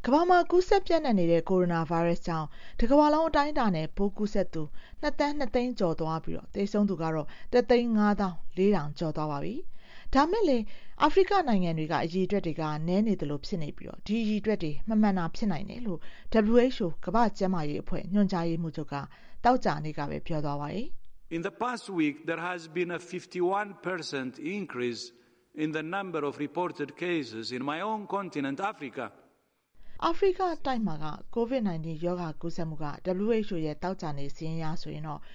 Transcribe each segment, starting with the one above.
ကမ္ဘာမှာကူးစက်ပြန့်နှံ့နေတဲ့ကိုရိုနာဗိုင်းရပ်စ်ကြောင့်တစ်ကမ္ဘာလုံးအတိုင်းအတာနဲ့ပိုးကူးစက်သူ2 သန်း 2 သိန်းကျော်သွားပြီးသေဆုံးသူကတော့1,540,000 ကျော်သွားပါပြီ။ဒါမဲ့လည်းအာဖရိကနိုင်ငံတွေကအရေအတွက်တွေကနည်းနေသလိုဖြစ်နေပြီးဒီအရေအတွက်တွေမမှန်တာဖြစ်နိုင်တယ်လို့ WHO ကမ္ဘာ့ကျန်းမာရေးအဖွဲ့ညွှန်ကြားရေးမှူးချုပ်ကသောကြာနေ့ကပဲပြောသွားပါတယ်။ In the past week there has been a 51% increase in the number of reported cases in my own continent Africa. အာဖရိကတိုက်မှာက COVID-19 ရောဂါကူးစက်မှုက WHO ရဲ့တောက်ကြနေစီးရင်ရဆိုရင်တော့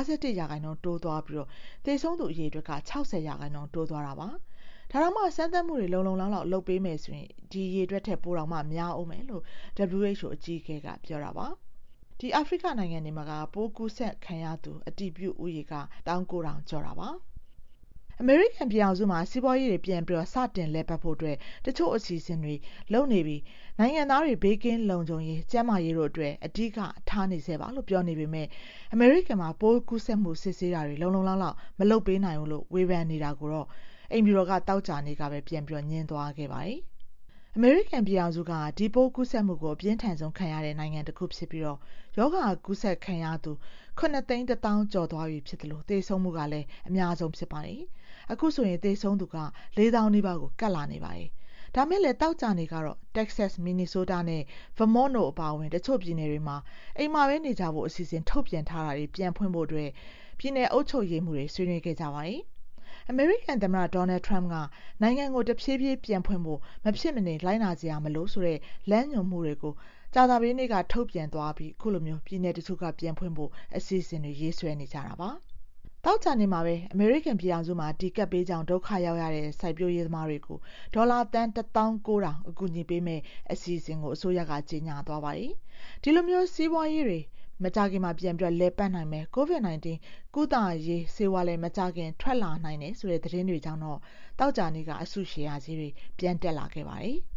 51% တိုးသွားပြီးသေဆုံးသူအရေအတွက်က 60% တိုးသွားတာပါ။ဒါတော့မှစမ်းသပ်မှုတွေလုံလုံလောက်လုပ်ပေးမယ်ဆိုရင်ဒီအရေအတွက်ထက်ပိုတောင်မှများအောင်မယ်လို့ WHO အကြီးအကဲကပြောတာပါ။ဒီအာဖရိကနိုင်ငံတွေမှာကပိုးကူးစက်ခံရသူအတည်ပြုဦးရေက 19,000 ကျော်တာပါ။အမေရိကန်ပြည်ထောင်စုမှာစီးပွားရေးတွေပြန်ပြီးစတင်လည်ပတ်ဖို့အတွက်တချို့အစီအစဉ်တွေလုပ်နေပြီးနိုင်ငံသားတွေဘေးကင်းလုံခြုံရေးကျန်းမာရေးတို့အတွက်အဓိကထားနေစေပါလို့ပြောနေပေမဲ့အမေရိကန်မှာပိုးကူးစက်မှုစစ်ဆေးတာတွေလုံလုံလောက်မလုပ်ပေးနိုင်ဘူးလို့ဝေဖန်နေတာကိုတော့အိမ်ဖြူတော်ကတောက်ကြနေကပဲပြန်ပြီးညှင်းသွားခဲ့ပါတယ်။အမေရိကန်ပြည်ထောင်စုကဒီပိုးကူးစက်မှုကိုအပြင်းထန်ဆုံးခံရတဲ့နိုင်ငံတစ်ခုဖြစ်ပြီးရောဂါကူးစက်ခံရသူ9,100,000 ကျော်သွားပြီဖြစ်တယ်လို့သေဆုံးမှုကလည်းအများဆုံးဖြစ်ပါတယ်။အခုဆိုရင်သေဆုံးသူက4,000 နီးပါးကိုကပ်လာနေပါတယ်။ဒါမဲ့လည်းတောက်ကြနေကတော့ Texas, Minnesota နဲ့ Vermont တို့အပါအဝင်တချို့ပြည်နယ်တွေမှာအိမ်မှာပဲနေကြဖို့အစီအစဉ်ထုတ်ပြန်ထားတာတွေပြန်ဖွင့်ဖို့အတွက်ပြည်နယ်အုပ်ချုပ်ရေးမှူးတွေဆွေးနွေးခဲ့ကြပါတယ်။အမေရိကန်သမ္မတဒေါ်နယ်ထရမ့်ကနိုင်ငံကိုတဖြည်းဖြည်းပြန်ဖွင့်ဖို့မဖြစ်မနေလိုက်နာစရာမလိုဆိုတဲ့လမ်းညွှန်မှုတွေကိုကြာသပတေးနေ့ကထုတ်ပြန်သွားပြီးခုလိုမျိုးပြည်နယ်တချို့ကပြန်ဖွင့်ဖို့အစီအစဉ်တွေရေးဆွဲနေကြတာပါ။တောက်ကြနေမှာပဲအမေရိကန်ပြည်ထောင်စုမှာတီကပ်ပေးကြောင်းဒုက္ခရောက်ရတဲ့စိုက်ပျိုးရေးသမားတွေကိုဒေါ်လာတန်1,900အကူအညီပေးမဲ့အစီအစဉ်ကိုအစိုးရကကြေညာသွားပါတယ်။ဒီလိုမျိုးစီးပွားရေးတွေမကြခင်မှာပြန်ပြီးလဲပတ်နိုင်မယ် COVID-19 ကုသရေးဆေးဝါးလည်းမကြခင်ထွက်လာနိုင်တယ်ဆိုတဲ့သတင်းတွေကြောင့်တော့တောက်ကြနေကအစုရှယ်ယာဈေးတွေပြန်တက်လာခဲ့ပါတယ်။